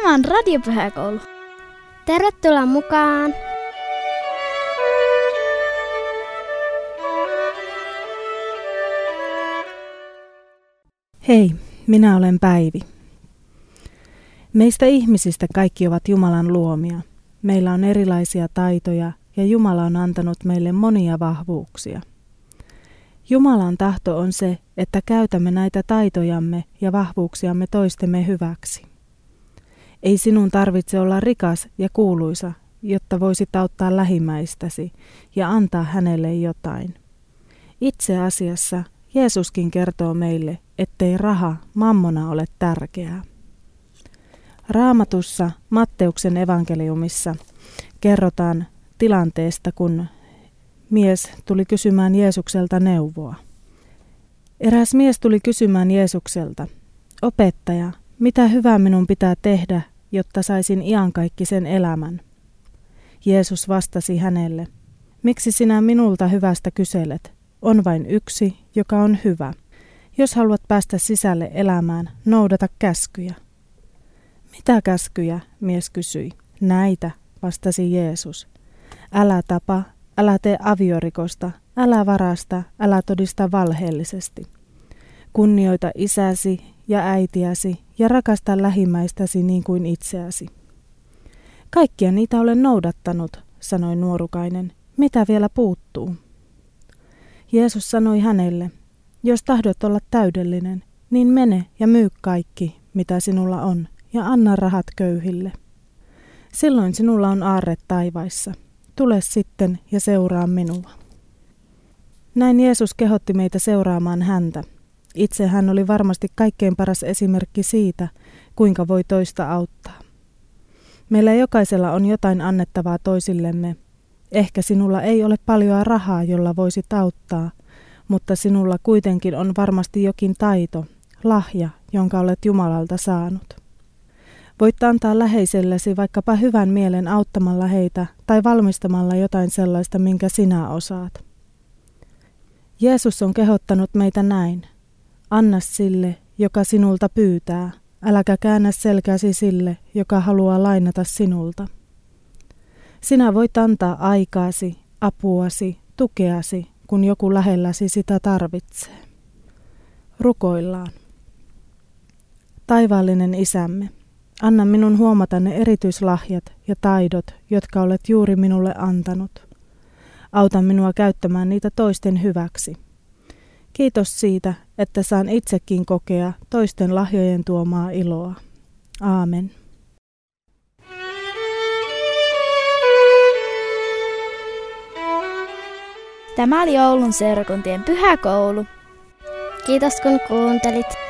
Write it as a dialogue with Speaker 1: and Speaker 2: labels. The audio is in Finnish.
Speaker 1: Tämä on Radiopyhäkoulu.
Speaker 2: Tervetuloa mukaan!
Speaker 3: Hei, minä olen Päivi. Meistä ihmisistä kaikki ovat Jumalan luomia. Meillä on erilaisia taitoja ja Jumala on antanut meille monia vahvuuksia. Jumalan tahto on se, että käytämme näitä taitojamme ja vahvuuksiamme toistemme hyväksi. Ei sinun tarvitse olla rikas ja kuuluisa, jotta voisit auttaa lähimmäistäsi ja antaa hänelle jotain. Itse asiassa Jeesuskin kertoo meille, ettei raha, mammona ole tärkeää. Raamatussa Matteuksen evankeliumissa kerrotaan tilanteesta, kun mies tuli kysymään Jeesukselta neuvoa. Eräs mies tuli kysymään Jeesukselta, opettaja, mitä hyvää minun pitää tehdä, jotta saisin iankaikkisen elämän? Jeesus vastasi hänelle, miksi sinä minulta hyvästä kyselet? On vain yksi, joka on hyvä. Jos haluat päästä sisälle elämään, noudata käskyjä. Mitä käskyjä? Mies kysyi. Näitä, vastasi Jeesus. Älä tapa, älä tee aviorikosta, älä varasta, älä todista valheellisesti. Kunnioita isäsi ja äitiäsi ja rakasta lähimmäistäsi niin kuin itseäsi. Kaikkia niitä olen noudattanut, sanoi nuorukainen. Mitä vielä puuttuu? Jeesus sanoi hänelle, jos tahdot olla täydellinen, niin mene ja myy kaikki, mitä sinulla on, ja anna rahat köyhille. Silloin sinulla on aarre taivaissa. Tule sitten ja seuraa minua. Näin Jeesus kehotti meitä seuraamaan häntä. Itse hän oli varmasti kaikkein paras esimerkki siitä, kuinka voi toista auttaa. Meillä jokaisella on jotain annettavaa toisillemme. Ehkä sinulla ei ole paljoa rahaa, jolla voisit auttaa, mutta sinulla kuitenkin on varmasti jokin taito, lahja, jonka olet Jumalalta saanut. Voit antaa läheisellesi vaikkapa hyvän mielen auttamalla heitä tai valmistamalla jotain sellaista, minkä sinä osaat. Jeesus on kehottanut meitä näin. Anna sille, joka sinulta pyytää, äläkä käännä selkäsi sille, joka haluaa lainata sinulta. Sinä voit antaa aikaasi, apuasi, tukeasi, kun joku lähelläsi sitä tarvitsee. Rukoillaan. Taivaallinen Isämme, anna minun huomata ne erityislahjat ja taidot, jotka olet juuri minulle antanut. Auta minua käyttämään niitä toisten hyväksi. Kiitos siitä, että saan itsekin kokea toisten lahjojen tuomaa iloa. Aamen.
Speaker 1: Tämä oli Oulun seurakuntien pyhäkoulu.
Speaker 2: Kiitos kun kuuntelit.